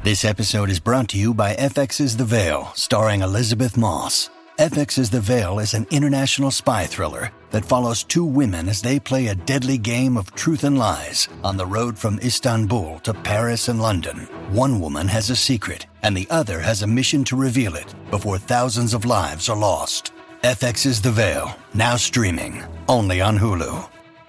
This episode is brought to you by FX's The Veil, starring Elizabeth Moss. FX's The Veil is an international spy thriller that follows two women as they play a deadly game of truth and lies on the road from Istanbul to Paris and London. One woman has a secret, and the other has a mission to reveal it before thousands of lives are lost. FX's The Veil, now streaming, only on Hulu.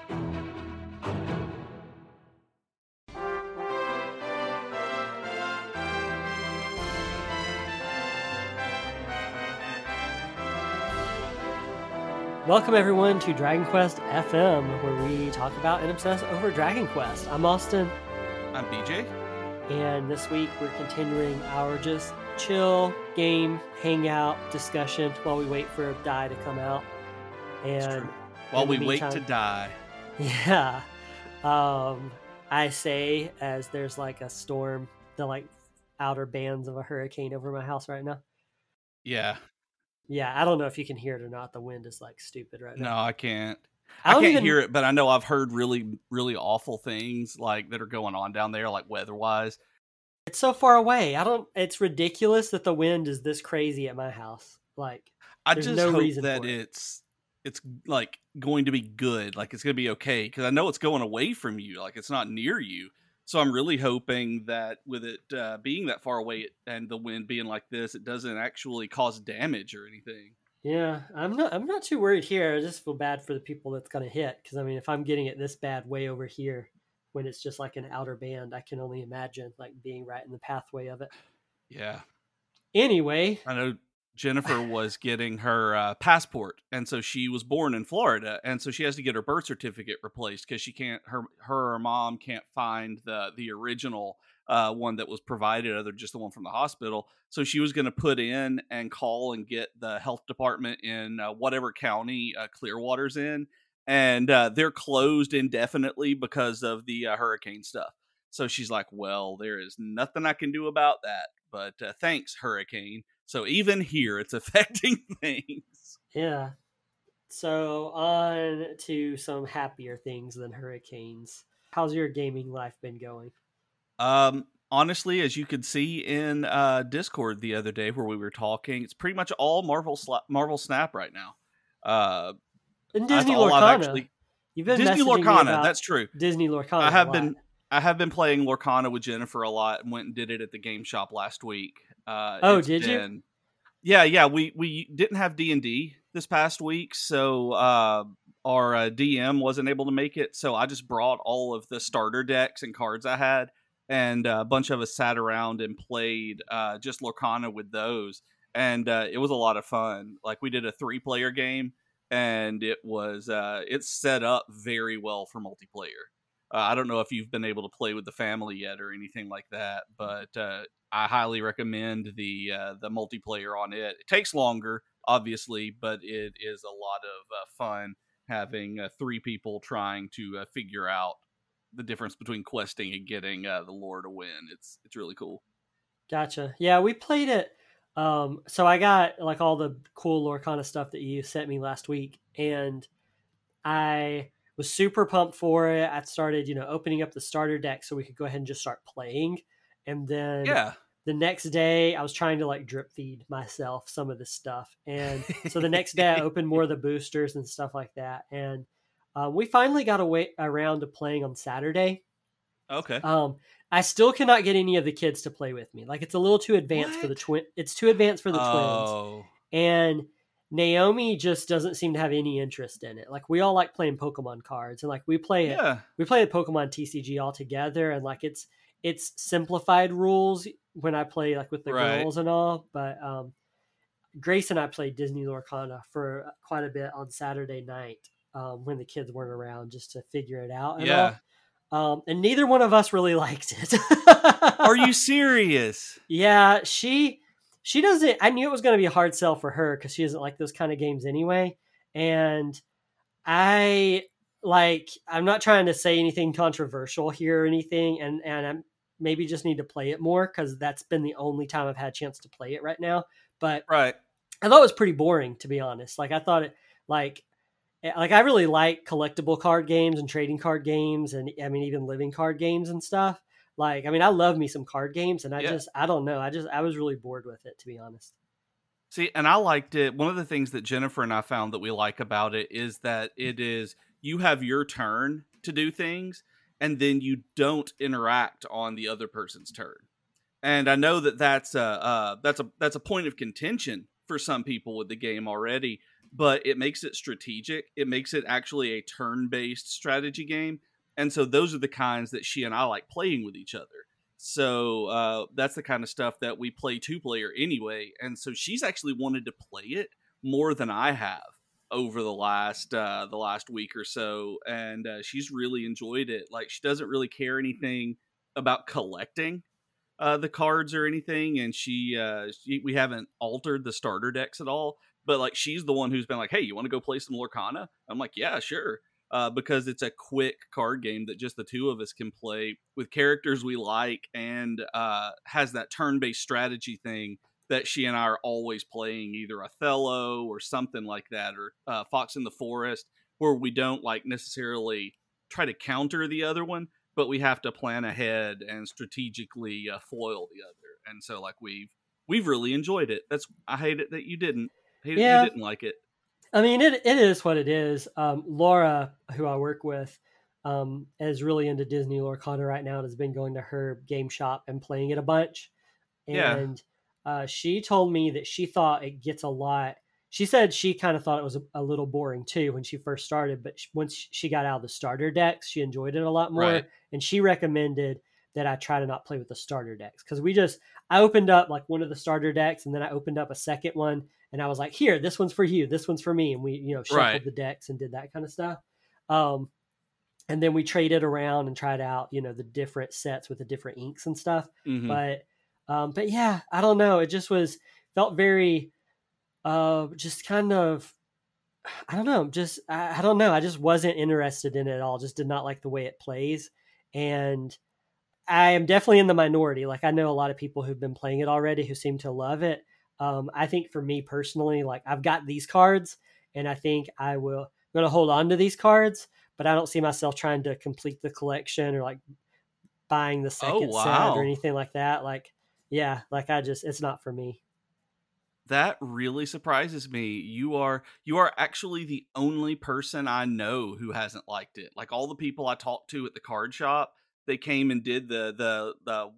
Welcome everyone to Dragon Quest FM, where we talk about and obsess over Dragon Quest. I'm Austin. I'm BJ. And this week we're continuing our just chill game, hangout discussion while we wait for Die to come out. And while we wait to die. Yeah. I say as there's like a storm, the like outer bands of a hurricane over my house right now. Yeah. Yeah, I don't know if you can hear it or not. The wind is like stupid right now. No, I can't. I can't hear it, but I know I've heard really, really awful things like that are going on down there, like weather-wise. It's so far away. It's ridiculous that the wind is this crazy at my house. Like, I just hope that it's like going to be good. Like it's going to be okay. Because I know it's going away from you. Like it's not near you. So I'm really hoping that with it being that far away and the wind being like this, it doesn't actually cause damage or anything. Yeah, I'm not too worried here. I just feel bad for the people that's going to hit. Because, I mean, if I'm getting it this bad way over here when it's just like an outer band, I can only imagine like being right in the pathway of it. Yeah. Anyway. I know Jennifer was getting her passport, and so she was born in Florida, and so she has to get her birth certificate replaced because she can't. Her mom can't find the original one that was provided, other just the one from the hospital. So she was going to put in and call and get the health department in whatever county Clearwater's in, and they're closed indefinitely because of the hurricane stuff. So she's like, "Well, there is nothing I can do about that, but thanks, hurricane." So even here, it's affecting things. Yeah. So on to some happier things than hurricanes. How's your gaming life been going? Honestly, as you could see in Discord the other day where we were talking, it's pretty much all Marvel Snap right now. And Disney Lorcana. You've been Disney Lorcana. That's true. Disney Lorcana. I have been playing Lorcana with Jennifer a lot and went and did it at the game shop last week. Did you? Yeah. We didn't have D&D this past week, so our DM wasn't able to make it. So I just brought all of the starter decks and cards I had, and a bunch of us sat around and played just Lorcana with those, and it was a lot of fun. Like we did a 3-player game, and it was it's set up very well for multiplayer. I don't know if you've been able to play with the family yet or anything like that, but I highly recommend the multiplayer on it. It takes longer, obviously, but it is a lot of fun having 3 people trying to figure out the difference between questing and getting the lore to win. It's really cool. Gotcha. Yeah, we played it. So I got like all the cool Lorcana stuff that you sent me last week, and I was super pumped for it. I started, opening up the starter deck so we could go ahead and just start playing. And then the next day I was trying to like drip feed myself some of this stuff. And so the next day I opened more of the boosters and stuff like that. And we finally got around to playing on Saturday. Okay. I still cannot get any of the kids to play with me. Like it's a little too advanced for the It's too advanced for the twins. And Naomi just doesn't seem to have any interest in it. Like we all like playing Pokemon cards, and like we play the Pokemon TCG all together, and like it's simplified rules when I play like with the girls and all. But Grace and I played Disney Lorcana for quite a bit on Saturday night when the kids weren't around, just to figure it out. And all. And neither one of us really liked it. Are you serious? Yeah, she doesn't. I knew it was going to be a hard sell for her because she doesn't like those kind of games anyway. And I'm not trying to say anything controversial here or anything. And I maybe just need to play it more because that's been the only time I've had a chance to play it right now. But I thought it was pretty boring, to be honest. Like I thought it like I really like collectible card games and trading card games, and I mean even living card games and stuff. Like, I mean, I love me some card games, and Yeah. I don't know. I was really bored with it, to be honest. See, and I liked it. One of the things that Jennifer and I found that we like about it is that it is you have your turn to do things, and then you don't interact on the other person's turn. And I know that that's a point of contention for some people with the game already, but it makes it strategic. It makes it actually a turn-based strategy game, and so those are the kinds that she and I like playing with each other. So that's the kind of stuff that we play 2-player anyway, and so she's actually wanted to play it more than I have over the last week or so, and she's really enjoyed it. Like, she doesn't really care anything about collecting the cards or anything, and we haven't altered the starter decks at all. But like, she's the one who's been like, "Hey, you want to go play some Lorcana?" I'm like, "Yeah, sure." Because it's a quick card game that just the two of us can play with characters we like, and has that turn-based strategy thing that she and I are always playing, either Othello or something like that, or Fox in the Forest, where we don't like necessarily try to counter the other one, but we have to plan ahead and strategically foil the other. And so like we've really enjoyed it. I hate it that you didn't. I hate it you didn't like it. I mean, it is what it is. Laura, who I work with, is really into Disney Lorcana right now and has been going to her game shop and playing it a bunch. And she told me that she thought it gets a lot. She said she kind of thought it was a little boring too when she first started, but once she got out of the starter decks, she enjoyed it a lot more. Right. And she recommended that I try to not play with the starter decks, because I opened up like one of the starter decks, and then I opened up a second one, and I was like, "Here, this one's for you, this one's for me," and we shuffled the decks and did that kind of stuff. And then we traded around and tried out the different sets with the different inks and stuff. Mm-hmm. But yeah, I don't know. It just felt very, just kind of, I don't know. I don't know. I just wasn't interested in it at all. Just did not like the way it plays. And I am definitely in the minority. Like, I know a lot of people who've been playing it already who seem to love it. I think for me personally, like, I've got these cards, and I think I'm going to hold on to these cards, but I don't see myself trying to complete the collection or like buying the second set or anything like that. Like, yeah, like it's not for me. That really surprises me. You are actually the only person I know who hasn't liked it. Like, all the people I talked to at the card shop, they came and did the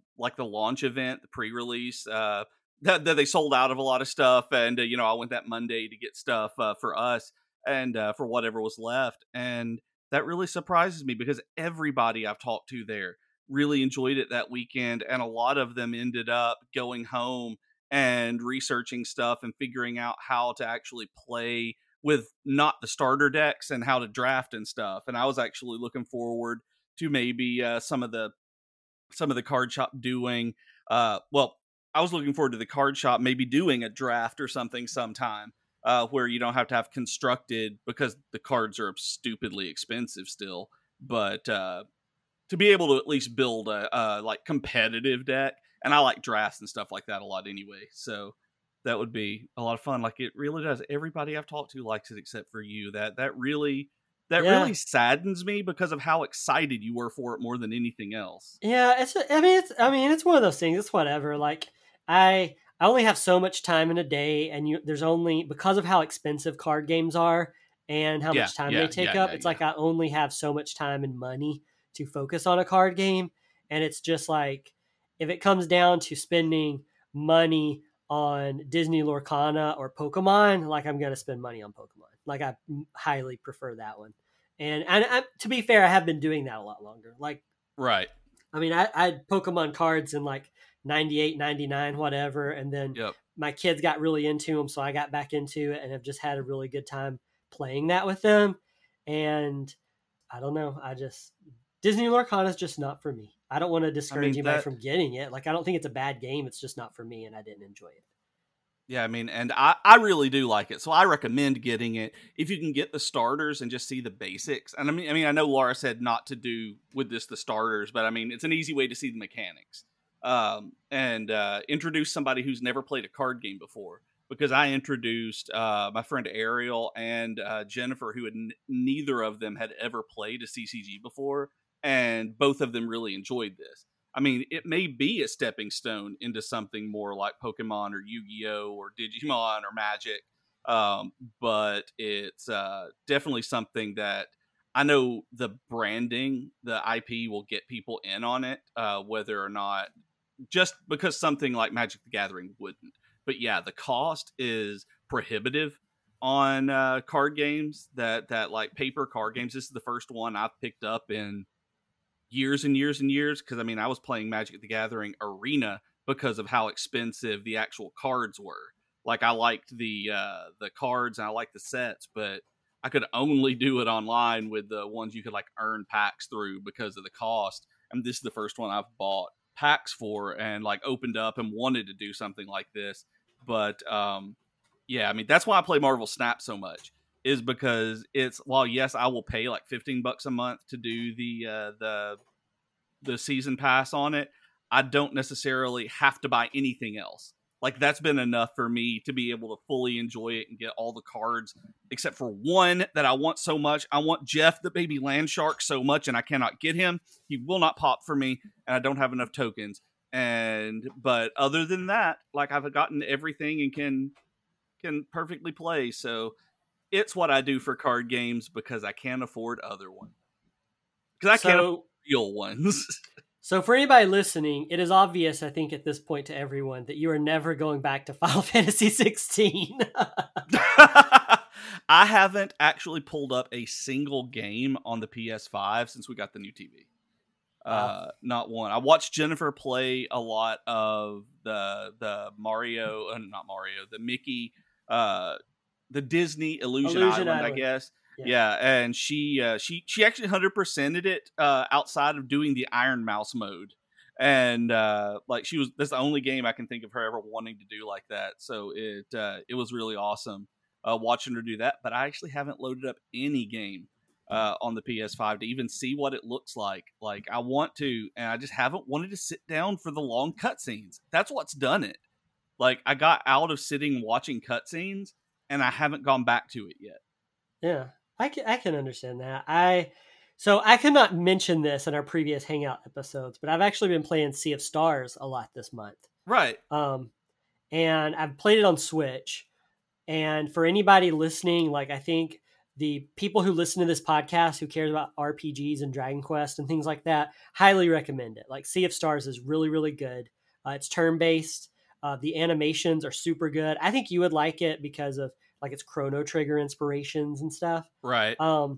launch event, the pre-release, that they sold out of a lot of stuff. And, I went that Monday to get stuff for us and for whatever was left. And that really surprises me, because everybody I've talked to there really enjoyed it that weekend. And a lot of them ended up going home and researching stuff and figuring out how to actually play with not the starter decks and how to draft and stuff. And I was actually looking forward to maybe some of the card shop doing, I was looking forward to the card shop maybe doing a draft or something sometime, where you don't have to have constructed, because the cards are stupidly expensive still, but to be able to at least build a like competitive deck. And I like drafts and stuff like that a lot anyway. So that would be a lot of fun. Like, it really does. Everybody I've talked to likes it except for you. That really saddens me, because of how excited you were for it more than anything else. Yeah, it's one of those things. It's whatever. Like, I only have so much time in a day, and there's only, because of how expensive card games are and how much time they take up. It's like I only have so much time and money to focus on a card game, and it's just like, if it comes down to spending money on Disney Lorcana or Pokemon, like, I'm going to spend money on Pokemon. Like, I highly prefer that one. And to be fair, I have been doing that a lot longer. Like, right. I mean, I had Pokemon cards in like 98, 99, whatever. And then my kids got really into them. So I got back into it and have just had a really good time playing that with them. And I don't know. Disney Lorcana is just not for me. I don't want to discourage anybody from getting it. Like, I don't think it's a bad game. It's just not for me, and I didn't enjoy it. Yeah, I mean, and I really do like it, so I recommend getting it if you can get the starters and just see the basics. And I mean, I know Laura said not to do with this the starters, but I mean, it's an easy way to see the mechanics, and introduce somebody who's never played a card game before. Because I introduced my friend Ariel and Jennifer, who had neither of them had ever played a CCG before. And both of them really enjoyed this. I mean, it may be a stepping stone into something more like Pokemon or Yu-Gi-Oh or Digimon or Magic. But it's definitely something that I know the branding, the IP will get people in on it, whether or not, just because something like Magic the Gathering wouldn't. But yeah, the cost is prohibitive on card games that like paper card games. This is the first one I've picked up in years and years and years, because I mean, I was playing Magic the Gathering Arena because of how expensive the actual cards were. Like, I liked the cards and I liked the sets, but I could only do it online with the ones you could like earn packs through because of the cost. And this is the first one I've bought packs for and like opened up and wanted to do something like this. But yeah, I mean, that's why I play Marvel Snap so much, is because it's, while yes, I will pay like $15 a month to do the season pass on it, I don't necessarily have to buy anything else. Like, that's been enough for me to be able to fully enjoy it and get all the cards, except for one that I want so much. I want Jeff the baby land shark so much, and I cannot get him. He will not pop for me, and I don't have enough tokens. But other than that, like, I've gotten everything and can perfectly play. So it's what I do for card games because I can't afford other ones. Because I can't afford real ones. So for anybody listening, it is obvious, I think, at this point to everyone that you are never going back to Final Fantasy 16. I haven't actually pulled up a single game on the PS5 since we got the new TV. Wow. Not one. I watched Jennifer play a lot of the Mario, not Mario, the Mickey, the Disney Illusion Island, I guess. Yeah, and she actually 100%ed it outside of doing the Iron Mouse mode, and like, that's the only game I can think of her ever wanting to do like that. So it was really awesome watching her do that. But I actually haven't loaded up any game on the PS5 to even see what it looks like. Like, I want to, and I just haven't wanted to sit down for the long cutscenes. That's what's done it. Like, I got out of sitting watching cutscenes, and I haven't gone back to it yet. Yeah. I can understand that. So I cannot mention this in our previous Hangout episodes, but I've actually been playing Sea of Stars a lot this month. Right. And I've played it on Switch. And for anybody listening, like, I think the people who listen to this podcast who cares about RPGs and Dragon Quest and things like that, highly recommend it. Like, Sea of Stars is really, really good. It's turn-based. The animations are super good. I think you would like it because of, like, it's Chrono Trigger inspirations and stuff. Right.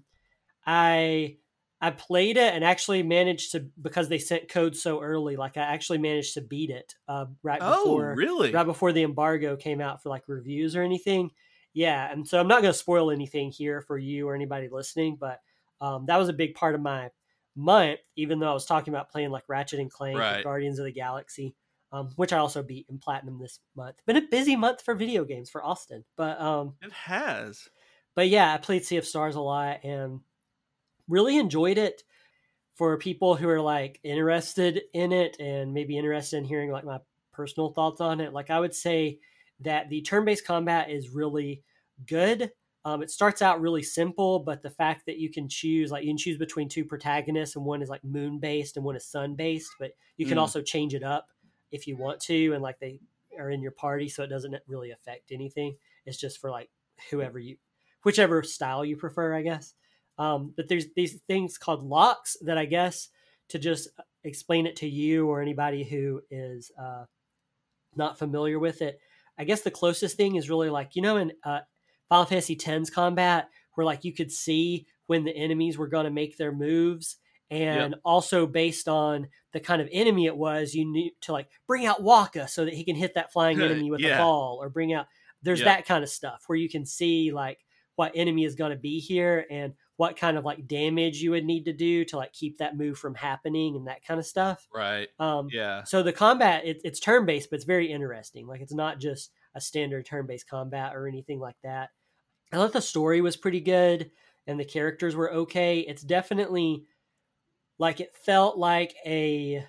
I played it and actually managed to, because they sent code so early, like, I actually managed to beat it right before the embargo came out for like reviews or anything. Yeah, and so I'm not going to spoil anything here for you or anybody listening, but that was a big part of my month, even though I was talking about playing like Ratchet and Clank and Guardians of the Galaxy. Which I also beat in Platinum this month. Been a busy month for video games for Austin, but it has. But yeah, I played Sea of Stars a lot and really enjoyed it. For people who are like interested in it and maybe interested in hearing like my personal thoughts on it, like, I would say that the turn-based combat is really good. It starts out really simple, but the fact that you can choose between two protagonists, and one is like moon-based and one is sun-based, but you can also change it up if you want to, and like, they are in your party, so it doesn't really affect anything. It's just for like whichever style you prefer, I guess. But there's these things called locks that, I guess, to just explain it to you or anybody who is not familiar with it, I guess the closest thing is really like, in Final Fantasy X's combat, where like you could see when the enemies were going to make their moves. And also based on the kind of enemy it was, you need to like bring out Waka so that he can hit that flying enemy with a ball, or bring out, there's that kind of stuff where you can see like what enemy is going to be here and what kind of like damage you would need to do to like keep that move from happening and that kind of stuff. Right. So the combat, it's turn-based, but it's very interesting. Like, it's not just a standard turn-based combat or anything like that. I thought the story was pretty good and the characters were okay. It's definitely, like, it definitely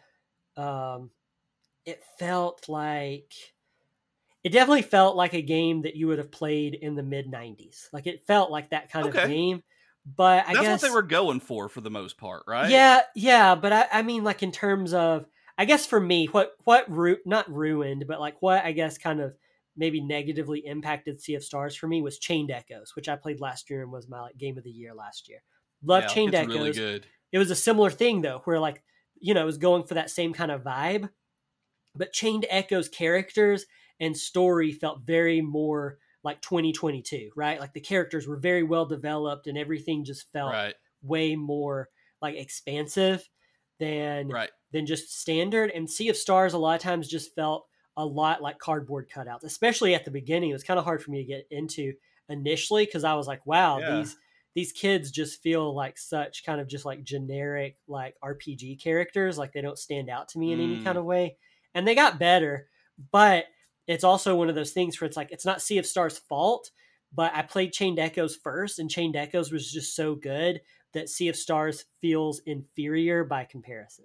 felt like a game that you would have played in the mid 90s. Like, it felt like that kind of game, but that's what they were going for the most part, right? Yeah. But I mean, like, in terms of, I guess for me, not ruined, but like what I guess kind of maybe negatively impacted Sea of Stars for me was Chained Echoes, which I played last year and was my like, game of the year last year. Love Chained Echoes. Really good. It was a similar thing though, where like, you know, it was going for that same kind of vibe, but Chained Echoes characters and story felt very more like 2022, right? Like the characters were very well developed and everything just felt way more like expansive than just standard. And Sea of Stars a lot of times just felt a lot like cardboard cutouts, especially at the beginning. It was kind of hard for me to get into initially because I was like, wow, these kids just feel like such kind of just like generic like RPG characters. Like they don't stand out to me in any kind of way. And they got better, but it's also one of those things where it's like, it's not Sea of Stars' fault, but I played Chained Echoes first, and Chained Echoes was just so good that Sea of Stars feels inferior by comparison.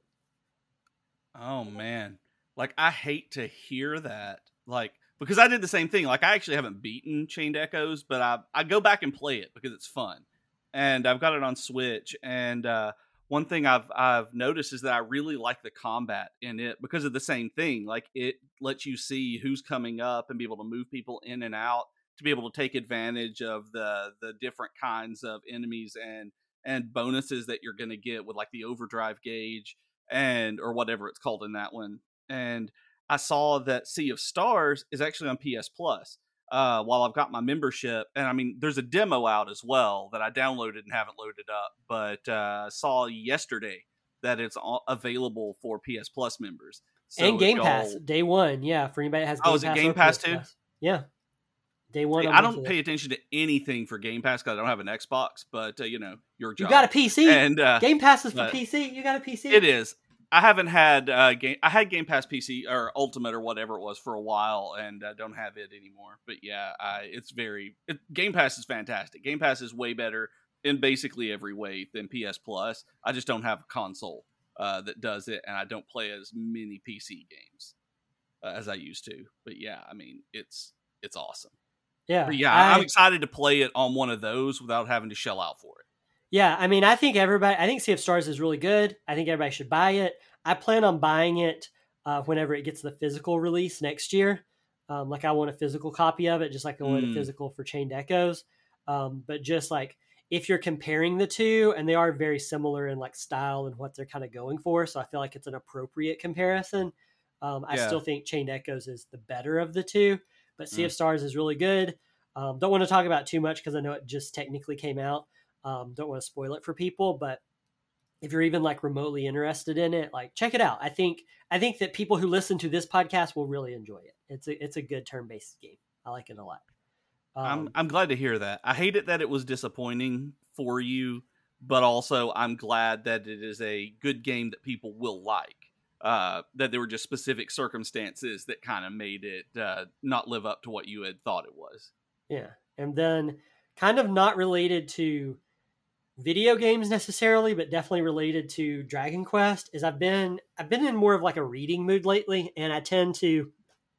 Oh, man. Like, I hate to hear that. Like, because I did the same thing. Like, I actually haven't beaten Chained Echoes, but I go back and play it because it's fun. And I've got it on Switch, and one thing I've noticed is that I really like the combat in it because of the same thing. Like it lets you see who's coming up and be able to move people in and out to be able to take advantage of the different kinds of enemies and bonuses that you're going to get with like the overdrive gauge or whatever it's called in that one. And I saw that Sea of Stars is actually on PS Plus. While I've got my membership, and I mean, there's a demo out as well that I downloaded and haven't loaded up, but saw yesterday that it's available for PS Plus members. So and Game Pass, day one. Yeah, for anybody that has Game Pass. Oh, is it Game Pass too? Yeah. Day one. See, I don't pay attention to anything for Game Pass because I don't have an Xbox, but you know, your job. You got a PC. And Game Pass is for PC. You got a PC. It is. I haven't had I had Game Pass PC or Ultimate or whatever it was for a while, and don't have it anymore. But yeah, Game Pass is fantastic. Game Pass is way better in basically every way than PS Plus. I just don't have a console that does it, and I don't play as many PC games as I used to. But yeah, I mean, it's awesome. Yeah, but yeah, I'm excited to play it on one of those without having to shell out for it. Yeah, I mean, I think Sea of Stars is really good. I think everybody should buy it. I plan on buying it whenever it gets the physical release next year. Like I want a physical copy of it, just like I want a physical for Chained Echoes. But just like if you're comparing the two, and they are very similar in like style and what they're kind of going for, so I feel like it's an appropriate comparison. I still think Chained Echoes is the better of the two, but Sea of Stars is really good. Don't want to talk about too much because I know it just technically came out. Don't want to spoil it for people, but if you're even like remotely interested in it, like check it out. I think that people who listen to this podcast will really enjoy it. It's a good turn-based game. I like it a lot. I'm glad to hear that. I hate it that it was disappointing for you, but also I'm glad that it is a good game that people will like. That there were just specific circumstances that kind of made it not live up to what you had thought it was. Yeah, and then kind of not related to video games necessarily, but definitely related to Dragon Quest is I've been in more of like a reading mood lately, and I tend to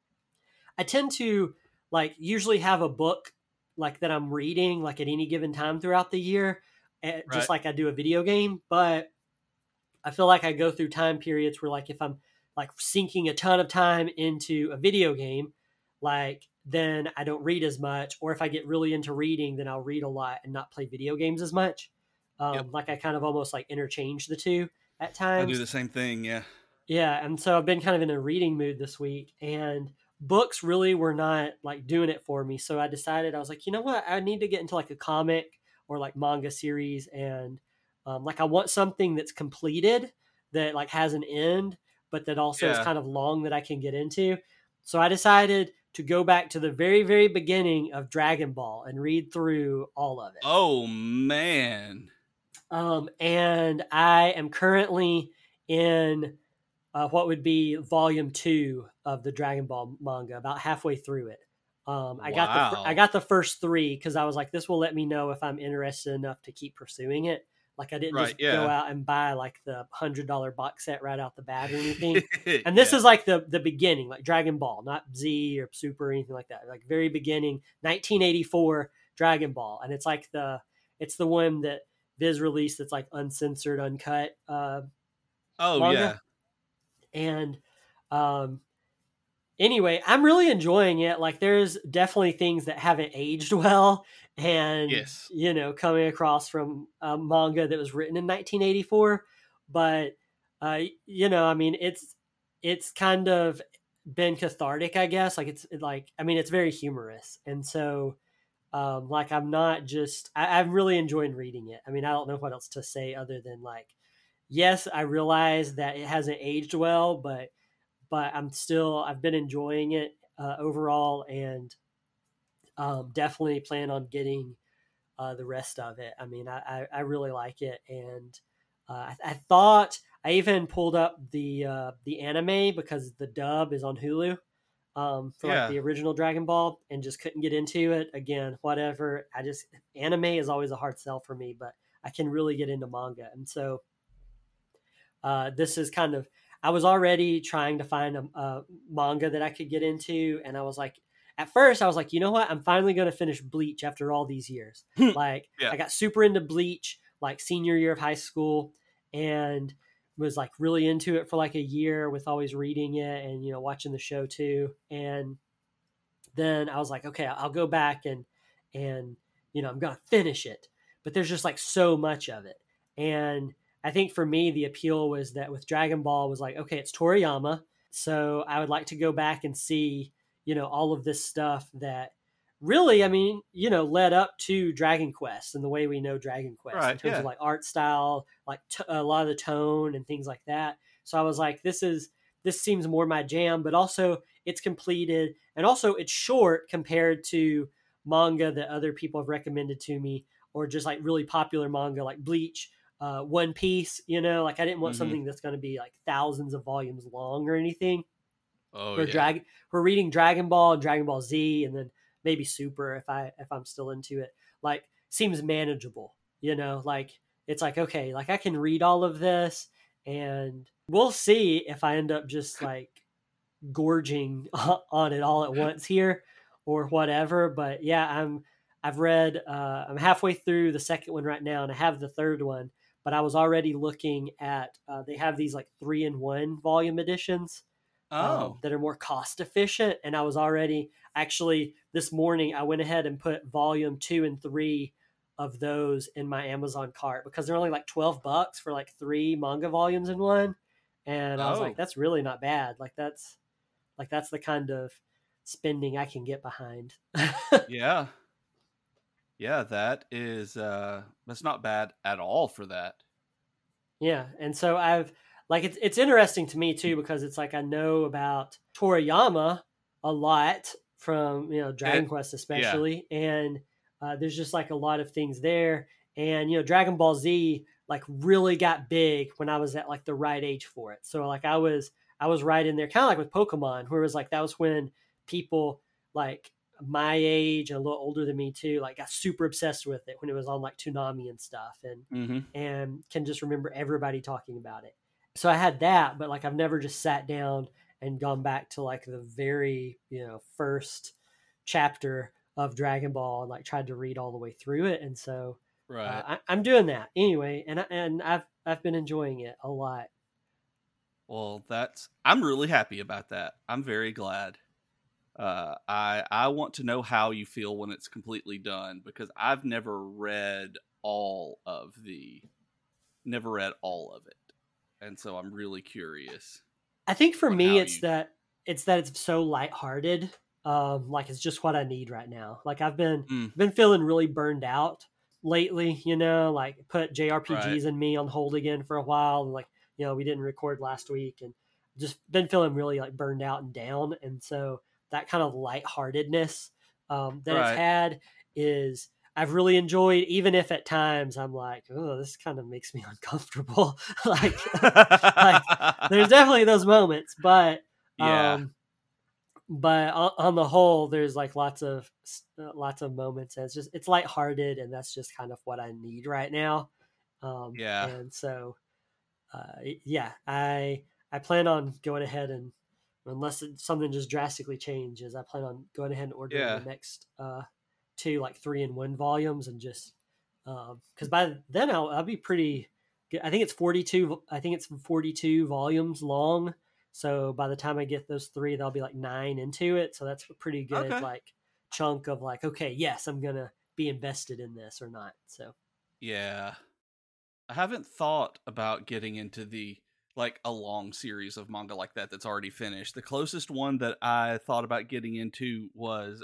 like usually have a book like that I'm reading like at any given time throughout the year, just like I do a video game. But I feel like I go through time periods where like if I'm like sinking a ton of time into a video game, like then I don't read as much, or if I get really into reading, then I'll read a lot and not play video games as much. Like I kind of almost like interchange the two at times. I do the same thing. Yeah. Yeah. And so I've been kind of in a reading mood this week, and books really were not like doing it for me. So I decided, I was like, you know what? I need to get into like a comic or like manga series. And like I want something that's completed, that like has an end, but that also is kind of long that I can get into. So I decided to go back to the very, very beginning of Dragon Ball and read through all of it. Oh, man. And I am currently in what would be volume 2 of the Dragon Ball manga, about halfway through it. I got the first 3 because I was like, this will let me know if I'm interested enough to keep pursuing it. Like I didn't go out and buy like the $100 box set right out the bat or anything. And this is like the beginning, like Dragon Ball, not Z or Super or anything like that. Like very beginning, 1984 Dragon Ball. And it's like it's the one that Viz released that's like uncensored, uncut. Manga. And um, anyway, I'm really enjoying it. Like, there's definitely things that haven't aged well, and Yes. coming across from a manga that was written in 1984, but I mean, it's kind of been cathartic, I guess. Like, it's very humorous, and so like, I'm really enjoying reading it. I mean, I don't know what else to say other than, like, yes, I realize that it hasn't aged well, but I've been enjoying it overall, and definitely plan on getting the rest of it. I mean, I really like it, and I thought I even pulled up the anime because the dub is on Hulu for like the original Dragon Ball, and just couldn't get into it. Again, whatever. Anime is always a hard sell for me, but I can really get into manga, and so this is kind of, I was already trying to find a manga that I could get into, and I was like, at first I was like, you know what, I'm finally going to finish Bleach after all these years. Like, I got super into Bleach like senior year of high school, and was like really into it for like a year with always reading it and watching the show too. And then I was like, okay, I'll go back and I'm gonna finish it. But there's just like so much of it, and I think for me, the appeal was that with Dragon Ball was like, okay, it's Toriyama. So I would like to go back and see, all of this stuff that really, I mean, led up to Dragon Quest and the way we know Dragon Quest in terms of like art style, like a lot of the tone and things like that. So I was like, this seems more my jam, but also it's completed, and also it's short compared to manga that other people have recommended to me, or just like really popular manga like Bleach, One Piece, like I didn't want something that's going to be like thousands of volumes long or anything. We're reading Dragon Ball and Dragon Ball Z, and then maybe Super if I'm still into it. Like, seems manageable, like it's like, okay, like I can read all of this, and we'll see if I end up just like gorging on it all at once here or whatever. But yeah, I'm halfway through the second one right now, and I have the third one, but I was already looking at they have these like 3-in-1 volume editions that are more cost efficient, and I was already actually this morning I went ahead and put volume 2 and 3 of those in my Amazon cart because they're only like $12 for like 3 manga volumes in one, and I was like, that's really not bad. Like that's the kind of spending I can get behind. Yeah, that is that's not bad at all for that. Yeah, and so I've like it's interesting to me too, because it's like I know about Toriyama a lot from Dragon Quest especially, and there's just like a lot of things there, and Dragon Ball Z like really got big when I was at like the right age for it. So like I was right in there, kind of like with Pokemon, where it was like that was when people like my age and a little older than me too, like got super obsessed with it when it was on like Toonami and stuff, and can just remember everybody talking about it. So I had that, but like I've never just sat down and gone back to like the very first chapter of Dragon Ball and like tried to read all the way through it. And so I'm doing that anyway, and I've been enjoying it a lot. Well, I'm really happy about that. I'm very glad. I want to know how you feel when it's completely done, because I've never read all of it, and so I'm really curious. I think for me, it's that it's so lighthearted. Like it's just what I need right now. Like I've been feeling really burned out lately. Like put JRPGs in me on hold again for a while, and like we didn't record last week, and just been feeling really like burned out and down, and so that kind of lightheartedness that it's had is I've really enjoyed, even if at times I'm like, oh, this kind of makes me uncomfortable. like there's definitely those moments, but on the whole, there's like lots of moments, and it's lighthearted, and that's just kind of what I need right now. And so I plan on going ahead and, unless something just drastically changes, I plan on going ahead and ordering the next 2 like 3-in-1 volumes, and just because by then I'll be pretty good. I think it's 42 volumes long, So by the time I get those 3, there'll be like 9 into it. So that's a pretty good like chunk of like, okay, yes, I'm gonna be invested in this or not. So yeah, I haven't thought about getting into like a long series of manga like that that's already finished. The closest one that I thought about getting into was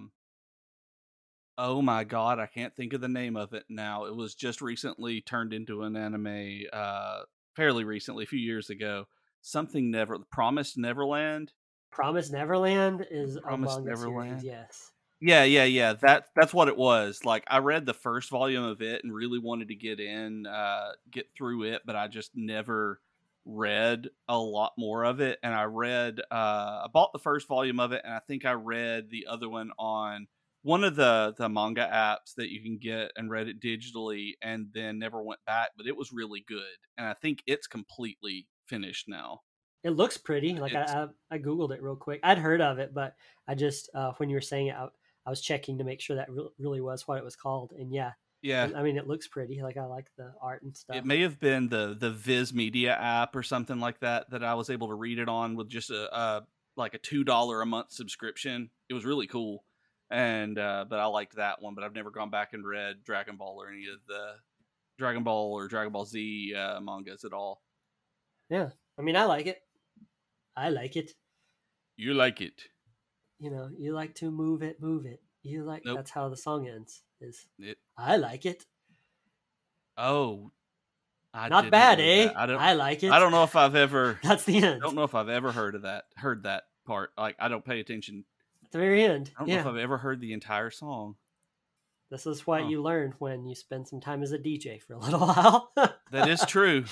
oh my god, I can't think of the name of it now. It was just recently turned into an anime, fairly recently, a few years ago. Promised Neverland. Promised Neverland is a Promised manga Neverland. series, yes. Yeah. That's what it was. Like I read the first volume of it and really wanted to get through it, but I just never read a lot more of it. And I bought the first volume of it, and I think I read the other one on one of the manga apps that you can get and read it digitally, and then never went back. But it was really good, and I think it's completely finished now. It looks pretty. Like I Googled it real quick. I'd heard of it, but I just when you were saying it, I was checking to make sure that really was what it was called. And yeah, I mean, it looks pretty. Like I like the art and stuff. It may have been the Viz Media app or something like that I was able to read it on with just like a $2 a month subscription. It was really cool, and but I liked that one. But I've never gone back and read Dragon Ball or any of the Dragon Ball or Dragon Ball Z mangas at all. Yeah, I mean, I like it. I like it. You like it. You know, you like to move it. You like Nope. That's how the song ends. I like it. Oh, not bad, eh? I like it. I don't know if I've ever. That's the end. I don't know if I've ever heard that part. Like I don't pay attention at the very end. I don't know if I've ever heard the entire song. This is what you learn when you spend some time as a DJ for a little while. That is true.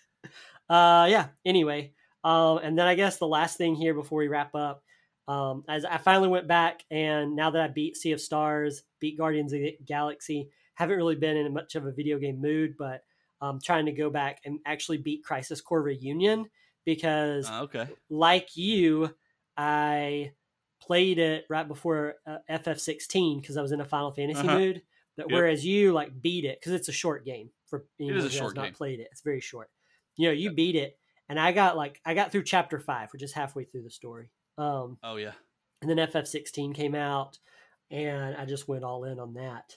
Yeah. Anyway. And then I guess the last thing here before we wrap up, as I finally went back, and now that I beat Sea of Stars, beat Guardians of the Galaxy, haven't really been in much of a video game mood, but I'm trying to go back and actually beat Crisis Core Reunion because like you, I played it right before FF16 because I was in a Final Fantasy mood. But whereas you like beat it because it's a short game for anyone who has not played it. It's very short. You know, you beat it. And I got through chapter 5, which is halfway through the story. And then FF16 came out, and I just went all in on that.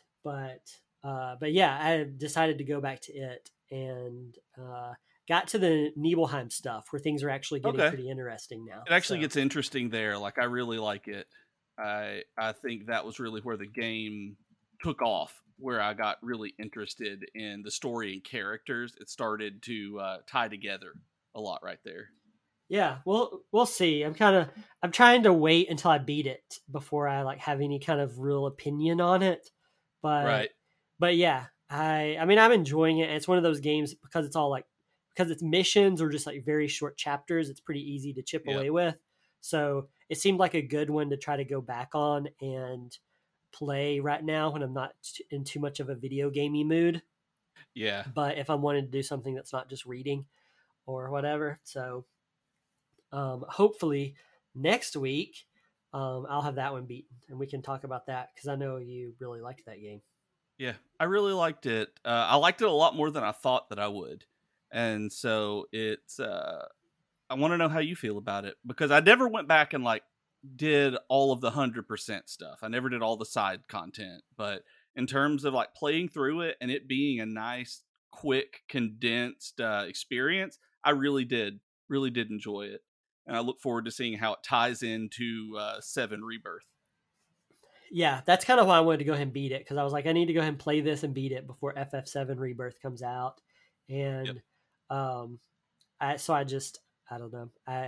But yeah, I decided to go back to it and got to the Nibelheim stuff where things are actually getting pretty interesting now. It actually gets interesting there. Like I really like it. I think that was really where the game took off, where I got really interested in the story and characters. It started to tie together a lot right there. Yeah, we'll see. I'm trying to wait until I beat it before I like have any kind of real opinion on it. But yeah, I mean I'm enjoying it. And it's one of those games because it's missions or just like very short chapters. It's pretty easy to chip away with. So it seemed like a good one to try to go back on and play right now when I'm not in too much of a video gamey mood. Yeah. But if I'm wanting to do something that's not just reading or whatever. So hopefully next week I'll have that one beaten and we can talk about that because I know you really liked that game. Yeah, I really liked it. I liked it a lot more than I thought that I would. And so it's I want to know how you feel about it because I never went back and like did all of the 100% stuff. I never did all the side content, but in terms of like playing through it and it being a nice, quick, condensed experience, I really did enjoy it. And I look forward to seeing how it ties into 7 Rebirth. Yeah, that's kind of why I wanted to go ahead and beat it because I was like, I need to go ahead and play this and beat it before FF7 Rebirth comes out. And I don't know.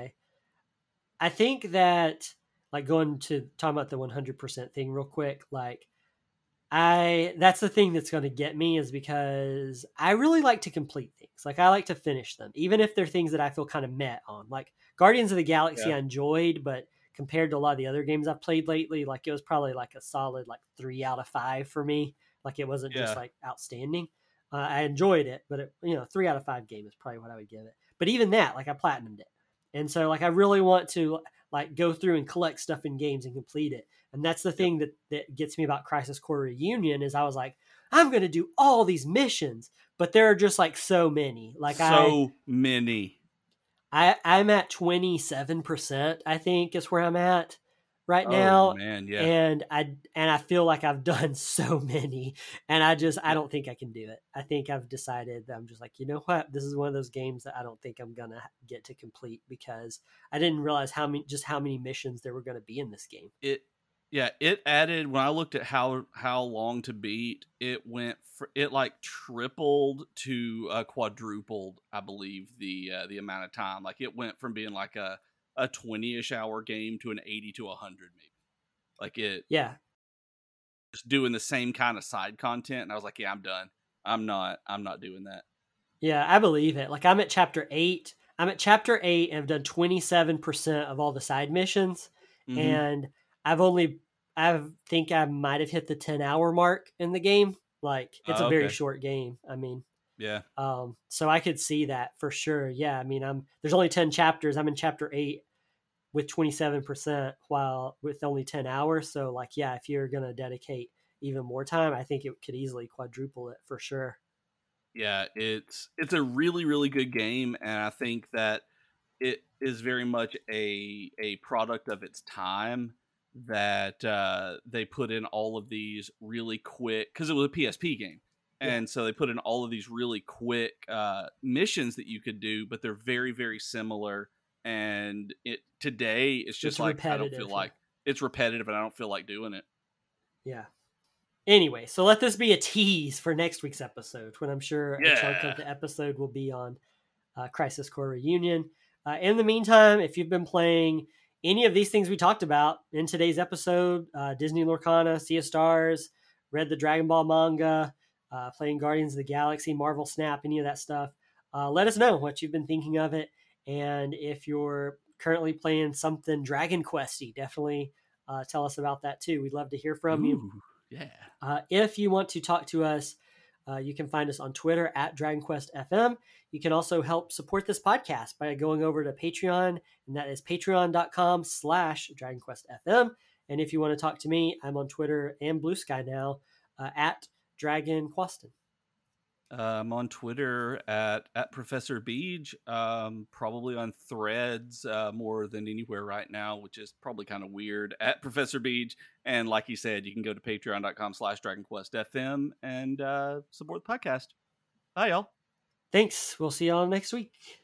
I think that like going to talk about the 100% thing real quick, like that's the thing that's going to get me is because I really like to complete things. Like I like to finish them, even if they're things that I feel kind of met on. Like Guardians of the Galaxy I enjoyed, but compared to a lot of the other games I've played lately, like it was probably like a solid like 3 out of 5 for me. Like it wasn't just like outstanding. I enjoyed it, but 3 out of 5 game is probably what I would give it. But even that, like I platinumed it. And so like I really want to like go through and collect stuff in games and complete it. And that's the thing that gets me about Crisis Core Reunion is I was like, I'm going to do all these missions, but there are just like so many. Like many. I'm at 27%, I think is where I'm at right Oh now. man, yeah. And I feel like I've done so many, and I don't think I can do it. I think I've decided that I'm just like, you know what? This is one of those games that I don't think I'm gonna get to complete because I didn't realize how many missions there were gonna be in this game. It added, when I looked at how long to beat, it went it like tripled to quadrupled, I believe, the amount of time. Like it went from being like a 20-ish hour game to an 80 to 100 maybe. Like it just doing the same kind of side content, and I was like, yeah, I'm done. I'm not doing that. Yeah, I believe it. Like I'm at chapter 8. I'm at chapter 8 and I've done 27% of all the side missions, and I think I might have hit the 10-hour mark in the game. Like it's a very short game. I mean, yeah. So I could see that for sure. Yeah, I mean, there's only 10 chapters. I'm in chapter 8 with 27% while with only 10 hours. So like, yeah, if you're going to dedicate even more time, I think it could easily quadruple it for sure. Yeah, it's a really, really good game, and I think that it is very much a product of its time, that they put in all of these really quick, because it was a PSP game, and so they put in all of these really quick missions that you could do, but they're very, very similar. And today it's just like, I don't feel like it's repetitive, and I don't feel like doing it. Yeah. Anyway, so let this be a tease for next week's episode, when I'm sure a chunk of the episode will be on Crisis Core Reunion. In the meantime, if you've been playing any of these things we talked about in today's episode, Disney Lorcana, Sea of Stars, read the Dragon Ball manga, playing Guardians of the Galaxy, Marvel Snap, any of that stuff, let us know what you've been thinking of it. And if you're currently playing something Dragon Questy, definitely tell us about that too. We'd love to hear from you. Yeah. If you want to talk to us, you can find us on Twitter at DragonQuestFM. You can also help support this podcast by going over to Patreon, and that is patreon.com/DragonQuestFM. And if you want to talk to me, I'm on Twitter and Blue Sky now at DragonQueston. I'm on Twitter at Professor Beej, probably on Threads more than anywhere right now, which is probably kind of weird, at Professor Beej. And like you said, you can go to patreon.com/DragonQuestFM and support the podcast. Bye, y'all. Thanks. We'll see y'all next week.